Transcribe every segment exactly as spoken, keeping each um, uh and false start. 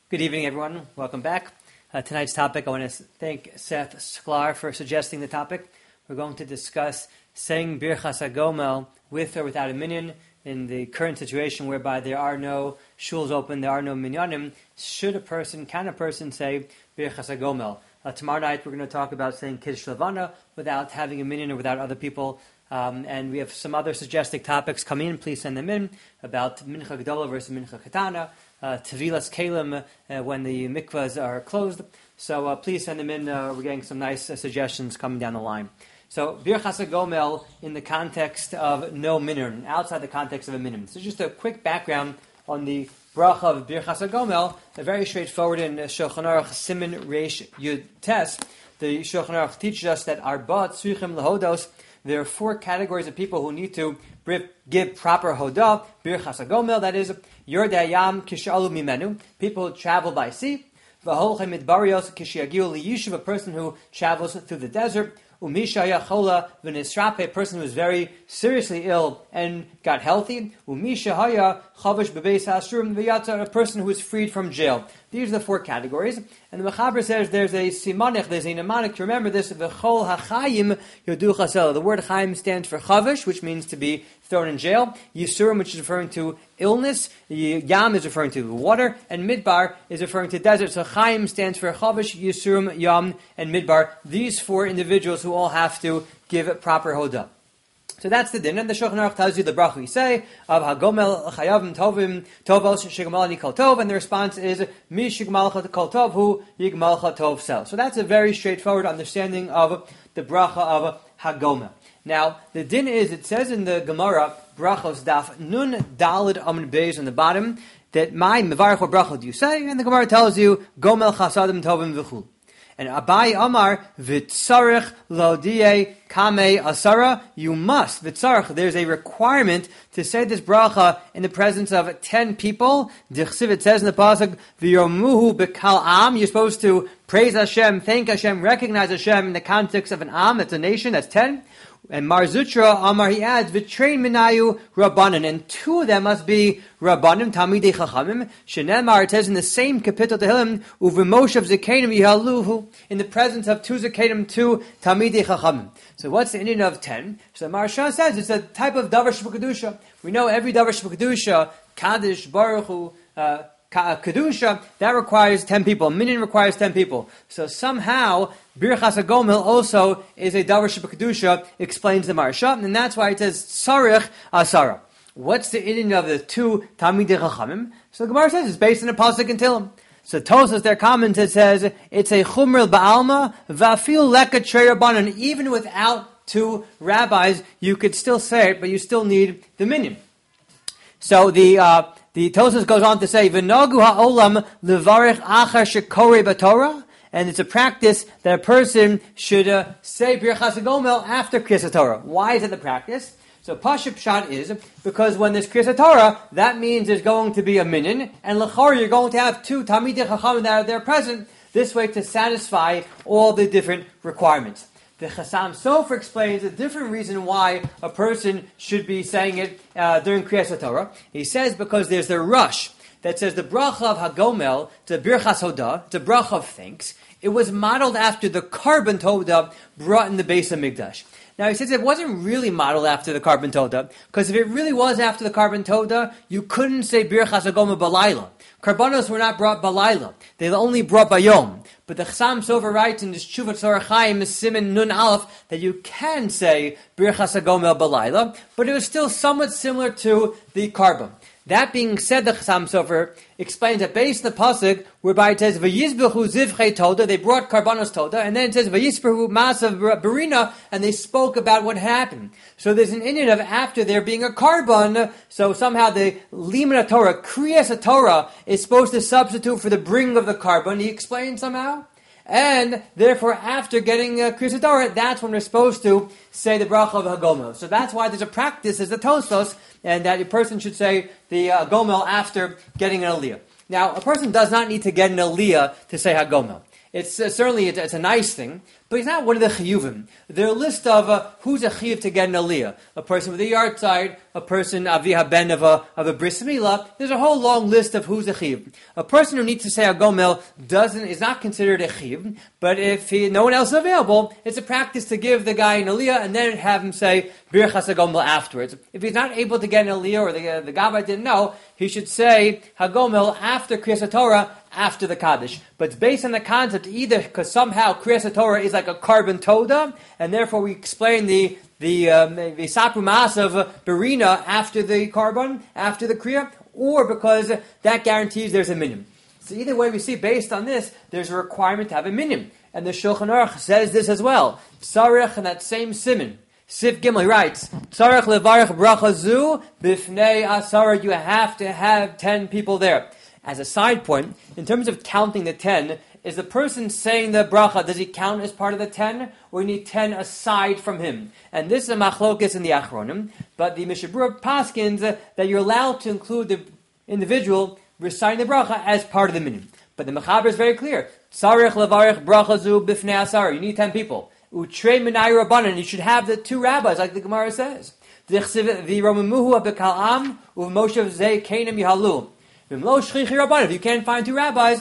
Good evening, everyone. Welcome back. Uh, tonight's topic, I want to thank Seth Sklar for suggesting the topic. We're going to discuss saying Birchas HaGomel with or without a minyan in the current situation whereby there are no shuls open, there are no minyanim. Should a person, can a person say Birchas HaGomel? Uh, tomorrow night we're going to talk about saying Kiddush Levana without having a minyan or without other people. Um, and we have some other suggested topics coming in. Please send them in about Mincha Gedola versus Mincha Ketana, uh, Tevilas Kalim uh, when the mikvahs are closed. So uh, please send them in. Uh, we're getting some nice uh, suggestions coming down the line. So Birchas HaGomel in the context of no minyan, outside the context of a minyan. So just a quick background on the bracha of Birchas HaGomel, a very straightforward in Shulchan Aruch Siman Reish Yud Tes. The Shulchan Aruch teaches us that Arba Tzrichim Lehodos. There are four categories of people who need to give proper hodah, Birchas HaGomel, that is, Yordei Hayam Kishalu Mimenu, people who travel by sea, V'holchem Midbarios Kishiagiu Liyishuv, a person who travels through the desert, Umisha Yachola V'nisrape, a person who is very seriously ill and got healthy, Umisha Haya Chavish Bebeis HaShurim V'yatzar, a person who is freed from jail. These are the four categories. And the Mechaber says there's a simanich, there's a mnemonic to remember this, V'chol HaChayim Yodu Chasel. The word Chaim stands for Chavish, which means to be thrown in jail. Yisurim, which is referring to illness. Yam is referring to water. And Midbar is referring to desert. So Chaim stands for Chavish, Yisurim, Yam, and Midbar. These four individuals who all have to give proper hodah. So that's the din, and the Shulchan Aruch tells you the bracha we say of Hagomel Chayavim Tovim Tovos Shigmalani Kol Tov, and the response is Mi Shigmalcha Kol Tov Hu Yigmalcha Tov Sel. So that's a very straightforward understanding of the bracha of Hagomel. Now the din is, it says in the Gemara Brachos Daf Nun Dalid Amud Beis on the bottom that my Mevarach or bracha do you say, and the Gemara tells you Gomel Chasadim Tovim V'chul. And Abai Amar, V'tzarech Lodie Kame Asara, you must, V'tzarech, there's a requirement to say this bracha in the presence of ten people. Dichsiv, it says in the pasuk, V'yomuhu B'kal Am, you're supposed to praise Hashem, thank Hashem, recognize Hashem in the context of an Am, that's a nation, that's ten. And Mar Zutra Amar, he adds, V'train Minayu Rabbanan, and two of them must be Rabbanim, Talmidei Chachamim. Shenemar, it says in the same Kapitel Tehillim, Uv'moshav Zekanim Yihaluhu, in the presence of two Zekanim, two Talmidei Chachamim. So what's the Indian of ten? So the Maharsha says it's a type of Davar Sheb'Kedusha. We know every Davar Sheb'Kedusha, Kaddish, Baruch Hu, uh, Kedusha, that requires ten people. Minyan requires ten people. So somehow, Birchas HaGomel also is a Davar Sheb'Kedusha, explains the Maharsha, and that's why it says Tzarech Asara. What's the inyan of the two Talmidei Chachamim? So the Gemara says it's based on a pasuk in Tehillim. So Tosas, their comment, it says it's a Chumril Ba'alma Va'afil Leka Trei Rabbanan. Even without two rabbis, you could still say it, but you still need the minyan. So the uh, the Tosas goes on to say V'nogu ha'olam levarich achar shekorei b'Torah. And it's a practice that a person should uh, say Birchas HaGomel after Kriyas HaTorah. Why is it the practice? So Pashup Pshat is because when there's Kriyas HaTorah, that means there's going to be a minyan, and L'chor you're going to have two Talmidei Chachamim that are there present, this way to satisfy all the different requirements. The Chassam Sofer explains a different reason why a person should be saying it uh, during Kriyas HaTorah. He says because there's the rush that says the bracha of Hagomel, it's a Birchas Hodah, it's a bracha of thanks. It was modeled after the Karban Todah brought in the Beis HaMikdash. Now he says it wasn't really modeled after the Karban Todah, because if it really was after the Karban Todah, you couldn't say Birchas HaGomel Balayla. Karbanos were not brought Balayla. They were only brought Bayom. But the Chassam Sofer writes in this Tshuvat Tzorah Chaim, Siman Nun Aleph, that you can say Birchas HaGomel Balayla, but it was still somewhat similar to the Karban. That being said, the Chassam Sofer explains that based on the pasuk, whereby it says Vayizbechu Zivchei Toda, they brought Karbanos Toda, and then it says Vayisbechu Masav Barina, and they spoke about what happened. So there's an Indian of after there being a Karban, so somehow the Limud Torah, Kriyas Torah, is supposed to substitute for the bringing of the Karban. He explains somehow. And therefore, after getting uh, Kriyas Torah, that's when we're supposed to say the bracha of Hagomel. So that's why there's a practice as the Tostos, and that a person should say the uh, Hagomel after getting an Aliyah. Now, a person does not need to get an Aliyah to say Hagomel. It's uh, certainly it's, it's a nice thing, but he's not one of the chiyuvim. There are a list of uh, who's a chiyuv to get an aliyah. A person with a yard side, a person aviha ben of a of a bris milah. There's a whole long list of who's a chiyuv. A person who needs to say a gomel doesn't is not considered a chiyuv. But if he, no one else is available, it's a practice to give the guy an aliyah and then have him say birchas hagomel afterwards. If he's not able to get an aliyah or the uh, the gabbai didn't know, he should say hagomel after Kriyas Torah, after the Kaddish. But it's based on the concept either because somehow Kriyas Torah is like a carbon toda, and therefore we explain the the um, the sapru mas of uh, berina after the carbon, after the Kriya, or because that guarantees there's a minimum. So either way we see, based on this, there's a requirement to have a minimum. And the Shulchan Aruch says this as well. Tzarech, in that same siman, Sif Gimel, he writes, Tzarech levarech bracha zu bifnei asara, you have to have ten people there. As a side point, in terms of counting the ten, is the person saying the bracha, does he count as part of the ten, or you need ten aside from him? And this is a machlokes in the Achronim, but the Mishnah Berurah paskins uh, that you're allowed to include the individual reciting the bracha as part of the minyan. But the Mechaber is very clear. Tzarech levarech bracha zu bifnei asara, you need ten people. Utrei minai rabbanan, you should have the two rabbis, like the Gemara says. V'romemuhu b'kal am u'moshev zei keinem yihalu. If you can't find two rabbis,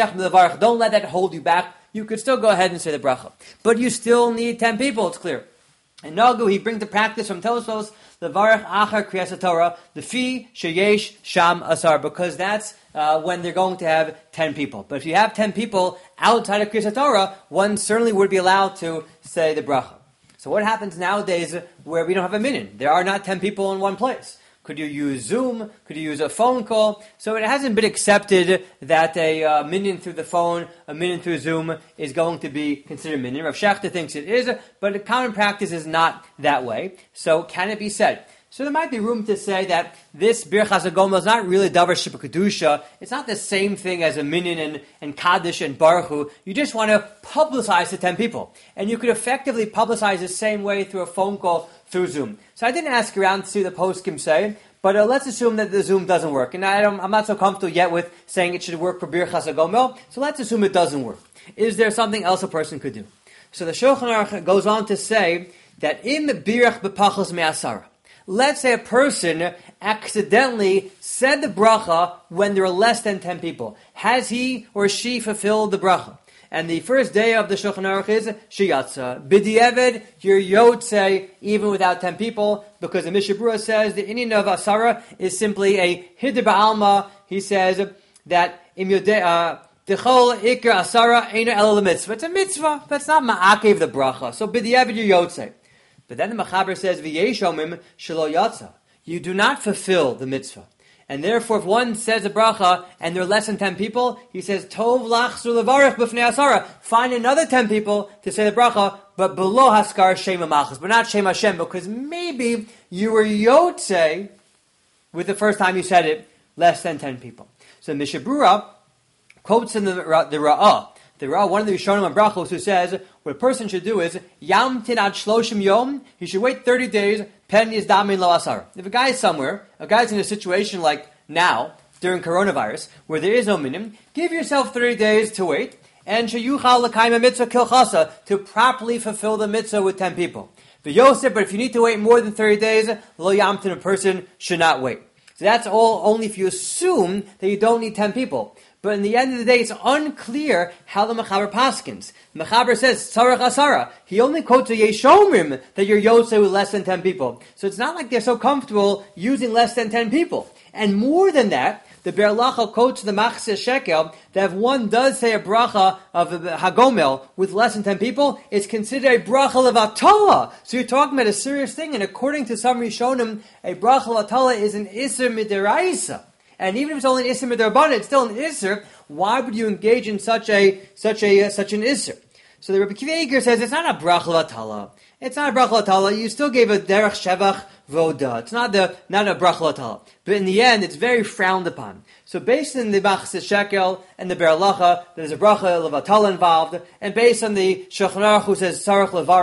don't let that hold you back. You could still go ahead and say the bracha. But you still need ten people, it's clear. And Nagu, he brings the practice from Tosfos, the Varach Achar Kriyas Torah, the Fi Sheyesh Sham Asar, because that's uh, when they're going to have ten people. But if you have ten people outside of Kriyas Torah, one certainly would be allowed to say the bracha. So what happens nowadays where we don't have a minyan? There are not ten people in one place. Could you use Zoom? Could you use a phone call? So it hasn't been accepted that a uh, minyan through the phone, a minyan through Zoom is going to be considered minyan. Rav Shechter thinks it is, but the common practice is not that way. So can it be said? So there might be room to say that this Birchas HaGomel is not really Davar Shebekadusha. It's not the same thing as a minyan and, and Kaddish and Baruch Hu. You just want to publicize to ten people. And you could effectively publicize the same way through a phone call, through Zoom. So I didn't ask around to see what the poskim say, but uh, let's assume that the Zoom doesn't work. And I don't, I'm not so comfortable yet with saying it should work for Birchas HaGomel, so let's assume it doesn't work. Is there something else a person could do? So the Shulchan Aruch goes on to say that in Birach B'Pachos Me'asara, let's say a person accidentally said the bracha when there are less than ten people. Has he or she fulfilled the bracha? And the first day of the Shulchan Aruch is Shiyatza. B'di'eved, you're yotze, even without ten people, because the Mishnah Berurah says the inyan of Asara is simply a hidr ba'alma. He says that im yodeh, D'chol ikar Asara eina ela mitzvah. It's a mitzvah. That's not ma'akev the bracha. So b'di'eved, you're yotze. But then the Mechaber says, V'yesh omim shelo yatza. You do not fulfill the mitzvah. And therefore, if one says a bracha and there are less than ten people, he says, Tov lach zu levarech b'fnei asara. Find another ten people to say the bracha, but below haskar shem malchus, but not shem Hashem, because maybe you were yotze with the first time you said it, less than ten people. So Mishnah Berurah quotes in the, the Ra'ah, the Ra'ah, one of the Rishonim and Brachos, who says, what a person should do is, Yam tin ad shloshim yom, he should wait thirty days, pen yizdamin lo asar. If a guy is somewhere, a guy's in a situation like now, during coronavirus, where there is no minimum, give yourself thirty days to wait, and sheyuchal l'kaim mitzvah kilchasa, to properly fulfill the mitzvah with ten people. The Yosef, but if you need to wait more than thirty days, lo yamtin, a person should not wait. So that's all only if you assume that you don't need ten people. But in the end of the day, it's unclear how the Mechaber paskins. The Mechaber says, Tzarech Asara. He only quotes a Yeshomrim that you're Yosef with less than ten people. So it's not like they're so comfortable using less than ten people. And more than that, the Be'er Lacha quotes the Machzeh Shekel that if one does say a bracha of Hagomel with less than ten people, it's considered a bracha levatala. So you're talking about a serious thing. And according to some Rishonim, a bracha levatala is an Isser Midiraisa. And even if it's only an Isser Midrabanan, it's still an Isser. Why would you engage in such a such a uh, such an Isser? So the Rebbe Kiva Eiger says it's not a bracha latala. It's not a bracha latala. You still gave a derech shevach voda. It's not the not a bracha latala. But in the end, it's very frowned upon. So based on the Machzeh Shekel and the Be'er Lacha, there's a bracha levatala involved, and based on the Shulchan Aruch who says tzarech levarich,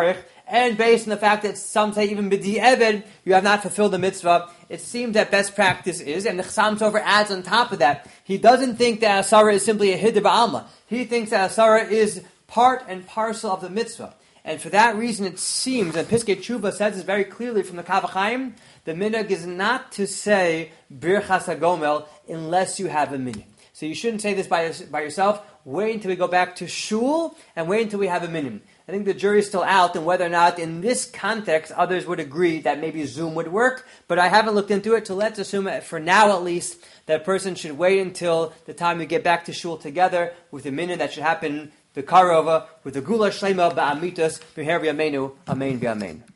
and based on the fact that some say even b'di'eved, you have not fulfilled the mitzvah, it seems that best practice is, and the Chassam Sofer adds on top of that, he doesn't think that Asara is simply a hiddur ba'alma. He thinks that Asara is part and parcel of the mitzvah. And for that reason, it seems, and Piskei Tshuva says this very clearly from the Kav HaChaim, the minhag is not to say Birchas HaGomel unless you have a minyan. So you shouldn't say this by, by yourself. Wait until we go back to shul, and wait until we have a minyan. I think the jury's still out on whether or not in this context others would agree that maybe Zoom would work, but I haven't looked into it, so let's assume, for now at least, that a person should wait until the time we get back to shul together with a minyan that should happen the Karova with the Gula Shlema Ba'amitas B'her V'Yameinu Amen V'Amen.